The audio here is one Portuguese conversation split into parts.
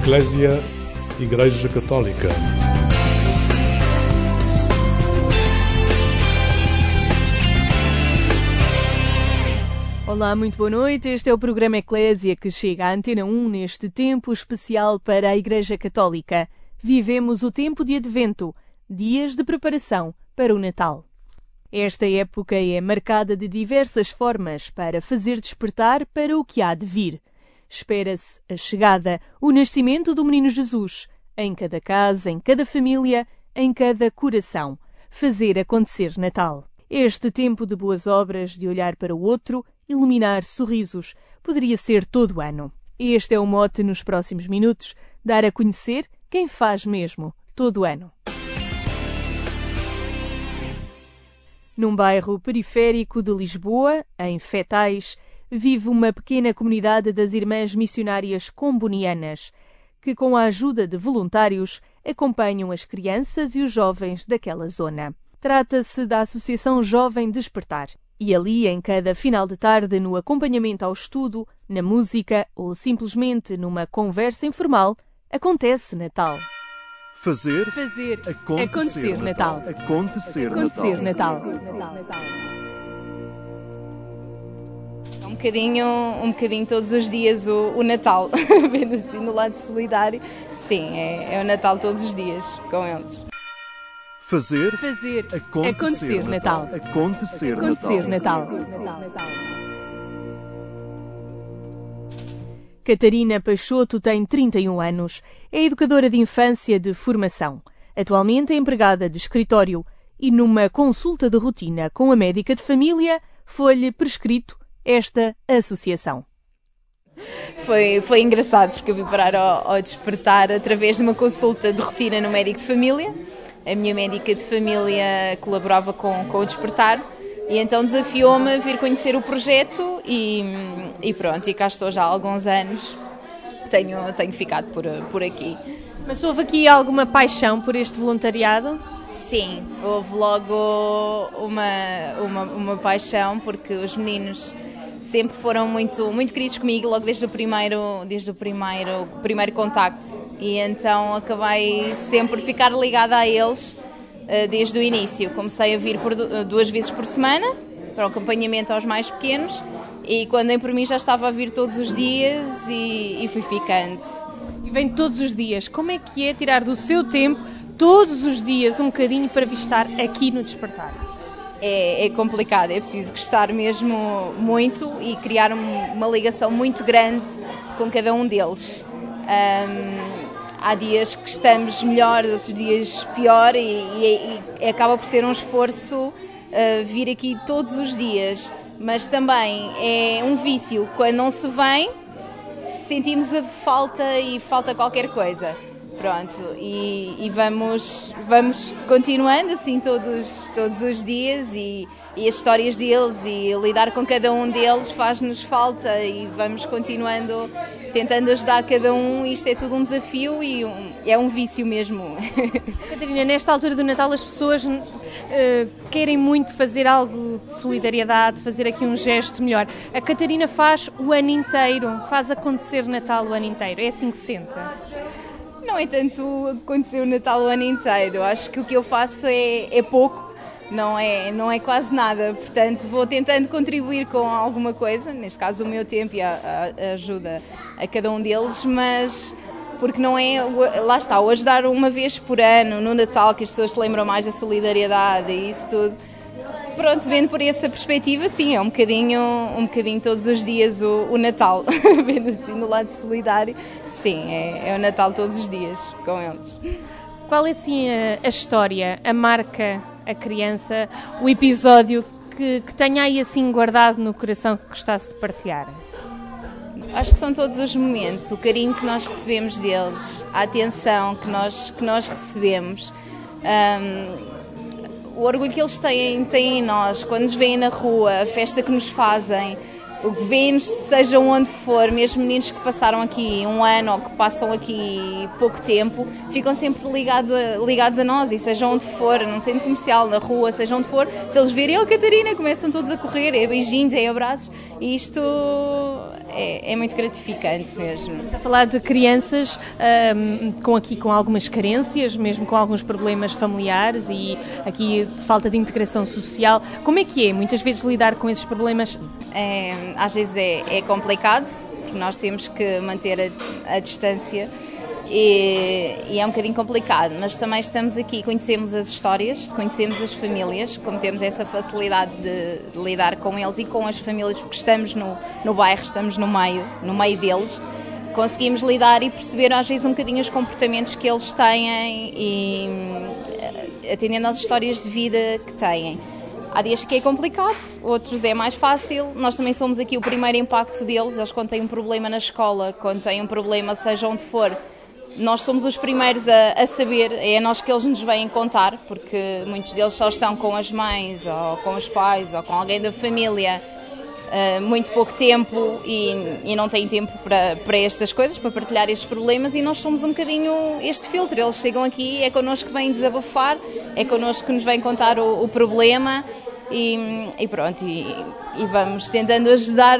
Eclésia, Igreja Católica. Olá, muito boa noite. Este é o programa Eclésia que chega à Antena 1 neste tempo especial para a Igreja Católica. Vivemos o tempo de Advento, dias de preparação para o Natal. Esta época é marcada de diversas formas para fazer despertar para o que há de vir. Espera-se a chegada, o nascimento do menino Jesus, em cada casa, em cada família, em cada coração. Fazer acontecer Natal. Este tempo de boas obras, de olhar para o outro, iluminar sorrisos, poderia ser todo o ano. Este é o mote nos próximos minutos, dar a conhecer quem faz mesmo todo o ano. Num bairro periférico de Lisboa, em Fetais, vive uma pequena comunidade das Irmãs Missionárias Combonianas, que com a ajuda de voluntários acompanham as crianças e os jovens daquela zona. Trata-se da Associação Jovem Despertar. E ali, em cada final de tarde, no acompanhamento ao estudo, na música ou simplesmente numa conversa informal, acontece Natal. Fazer acontecer Natal. Acontecer Natal. Um bocadinho todos os dias o Natal, vendo assim no lado solidário. Sim, é o Natal todos os dias com eles. Fazer acontecer Natal. Acontecer Natal. Catarina Peixoto tem 31 anos. É educadora de infância de formação. Atualmente é empregada de escritório e numa consulta de rotina com a médica de família foi-lhe prescrito esta associação. Foi engraçado porque eu vim parar ao despertar através de uma consulta de rotina no médico de família. A minha médica de família colaborava com o despertar e então desafiou-me a vir conhecer o projeto e pronto, e cá estou já há alguns anos. Tenho ficado por aqui. Mas houve aqui alguma paixão por este voluntariado? Sim, houve logo uma paixão porque os meninos sempre foram muito, muito queridos comigo, logo desde o primeiro contacto. E então acabei sempre por ficar ligada a eles desde o início. Comecei a vir 2 vezes por semana para o acompanhamento aos mais pequenos e quando dei por mim já estava a vir todos os dias e fui ficando. E vem todos os dias. Como é que é tirar do seu tempo todos os dias um bocadinho para estar aqui no Despertar? É complicado, é preciso gostar mesmo muito e criar uma ligação muito grande com cada um deles. Há dias que estamos melhor, outros dias pior e acaba por ser um esforço vir aqui todos os dias, mas também é um vício. Quando não se vem, sentimos a falta e falta qualquer coisa. Pronto, e vamos continuando assim todos os dias e as histórias deles e lidar com cada um deles faz-nos falta e vamos continuando, tentando ajudar cada um. Isto é tudo um desafio e é um vício mesmo. Catarina, nesta altura do Natal as pessoas querem muito fazer algo de solidariedade, fazer aqui um gesto melhor. A Catarina faz o ano inteiro, faz acontecer Natal o ano inteiro, é assim que se sente? Não é tanto acontecer o Natal o ano inteiro, acho que o que eu faço é pouco, não é quase nada, portanto vou tentando contribuir com alguma coisa, neste caso o meu tempo e a ajuda a cada um deles, mas porque não é, lá está, o ajudar uma vez por ano no Natal, que as pessoas se lembram mais da solidariedade e isso tudo. Pronto, vendo por essa perspectiva, sim, é um bocadinho todos os dias o Natal, vendo assim no lado solidário, sim, é o Natal todos os dias com eles. Qual é assim a história, a marca, a criança, o episódio que tenha aí assim guardado no coração que gostasse de partilhar? Acho que são todos os momentos, o carinho que nós recebemos deles, a atenção que nós recebemos. O orgulho que eles têm em nós, quando nos veem na rua, a festa que nos fazem, o que vêem-nos, sejam onde for, mesmo meninos que passaram aqui um ano ou que passam aqui pouco tempo, ficam sempre ligados a nós, e seja onde for, num centro comercial, na rua, seja onde for, se eles virem, Catarina, começam todos a correr, é beijinhos, é abraços, e isto é muito gratificante mesmo. Estamos a falar de crianças com algumas carências, mesmo com alguns problemas familiares e aqui falta de integração social. Como é que é, muitas vezes, lidar com esses problemas? Às vezes é complicado, porque nós temos que manter a distância e é um bocadinho complicado, mas também estamos aqui, conhecemos as histórias, conhecemos as famílias, como temos essa facilidade de lidar com eles e com as famílias, porque estamos no bairro, estamos no meio deles, conseguimos lidar e perceber às vezes um bocadinho os comportamentos que eles têm e atendendo às histórias de vida que têm. Há dias que é complicado, outros é mais fácil. Nós também somos aqui o primeiro impacto deles. Eles, quando têm um problema na escola, quando têm um problema, seja onde for, nós somos os primeiros a saber, é a nós que eles nos vêm contar, porque muitos deles só estão com as mães, ou com os pais, ou com alguém da família, muito pouco tempo e não têm tempo para estas coisas, para partilhar estes problemas, e nós somos um bocadinho este filtro. Eles chegam aqui, é connosco que vêm desabafar, é connosco que nos vêm contar o problema e pronto, e vamos tentando ajudar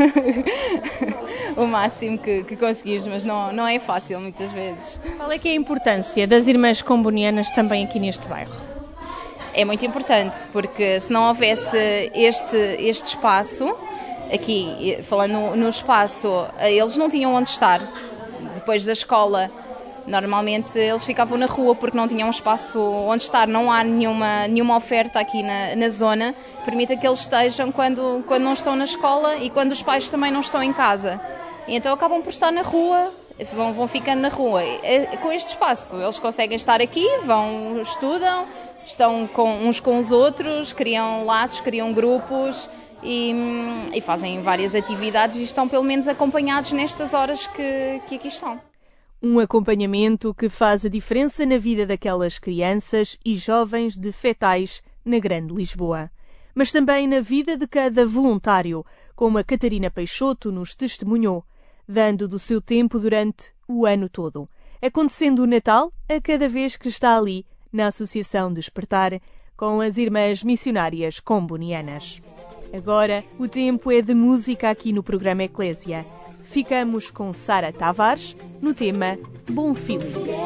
o máximo que conseguimos, mas não é fácil muitas vezes. Qual é que é a importância das Irmãs Combonianas também aqui neste bairro? É muito importante, porque se não houvesse este espaço, aqui, falando no espaço, eles não tinham onde estar. Depois da escola, normalmente eles ficavam na rua porque não tinham espaço onde estar. Não há nenhuma oferta aqui na zona que permita que eles estejam quando não estão na escola e quando os pais também não estão em casa. E então acabam por estar na rua, vão ficando na rua. Com este espaço, eles conseguem estar aqui, estudam, estão uns com os outros, criam laços, criam grupos e fazem várias atividades e estão pelo menos acompanhados nestas horas que aqui estão. Um acompanhamento que faz a diferença na vida daquelas crianças e jovens de Fetais, na Grande Lisboa. Mas também na vida de cada voluntário, como a Catarina Peixoto nos testemunhou, dando do seu tempo durante o ano todo, acontecendo o Natal a cada vez que está ali, na Associação Despertar, com as Irmãs Missionárias Combonianas. Agora, o tempo é de música aqui no programa Eclésia. Ficamos com Sara Tavares no tema Bom Feeling.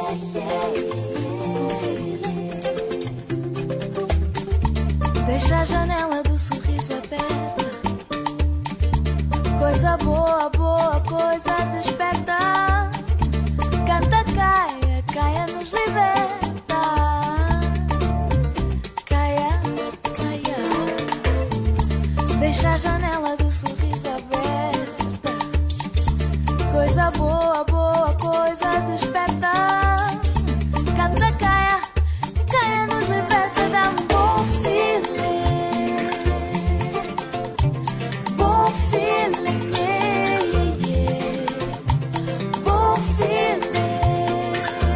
Deixa a janela do sorriso aberta. Coisa boa, boa, coisa desperta. Canta, caia, caia, nos liberta. Caia, caia. Deixa a janela do sorriso aberta. Coisa boa, boa, coisa desperta. Canta, caia, caia, nos liberta. Dá um bom feeling. Bom feeling, yeah, yeah. Bom feeling.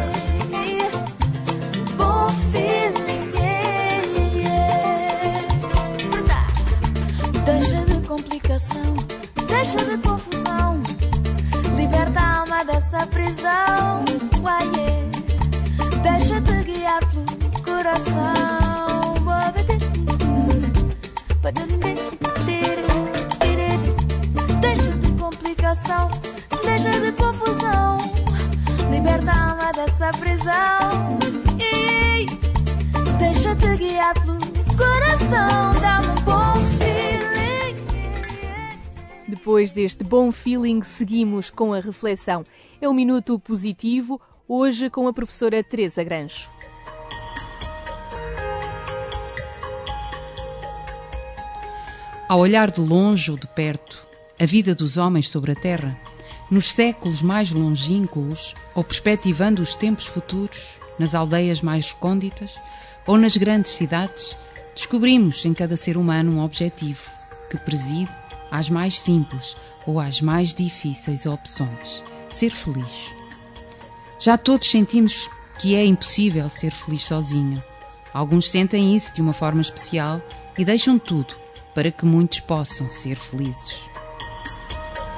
Bom feeling, yeah, yeah. Deixa de complicação, deixa de confusão. Liberta a alma dessa prisão, uai, yeah. Deixa-te guiar pelo coração. Deixa de complicação, deixa de confusão. Liberta a alma dessa prisão e deixa-te guiar pelo coração. Dá-me um bom feeling. Depois deste bom feeling, seguimos com a reflexão. É um minuto positivo, hoje com a professora Teresa Grancho. Ao olhar de longe ou de perto a vida dos homens sobre a terra, nos séculos mais longínquos ou perspectivando os tempos futuros, nas aldeias mais recônditas ou nas grandes cidades, descobrimos em cada ser humano um objetivo que preside às mais simples ou às mais difíceis opções: ser feliz. Já todos sentimos que é impossível ser feliz sozinho. Alguns sentem isso de uma forma especial e deixam tudo para que muitos possam ser felizes.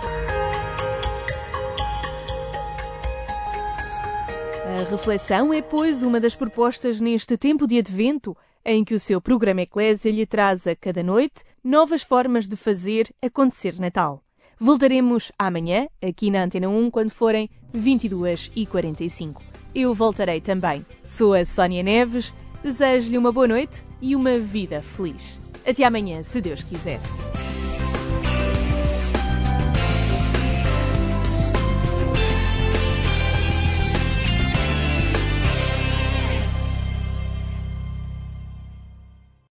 A reflexão é, pois, uma das propostas neste tempo de Advento, em que o seu programa Eclésia lhe traz a cada noite novas formas de fazer acontecer Natal. Voltaremos amanhã, aqui na Antena 1, quando forem 22h45. Eu voltarei também. Sou a Sónia Neves, desejo-lhe uma boa noite e uma vida feliz. Até amanhã, se Deus quiser.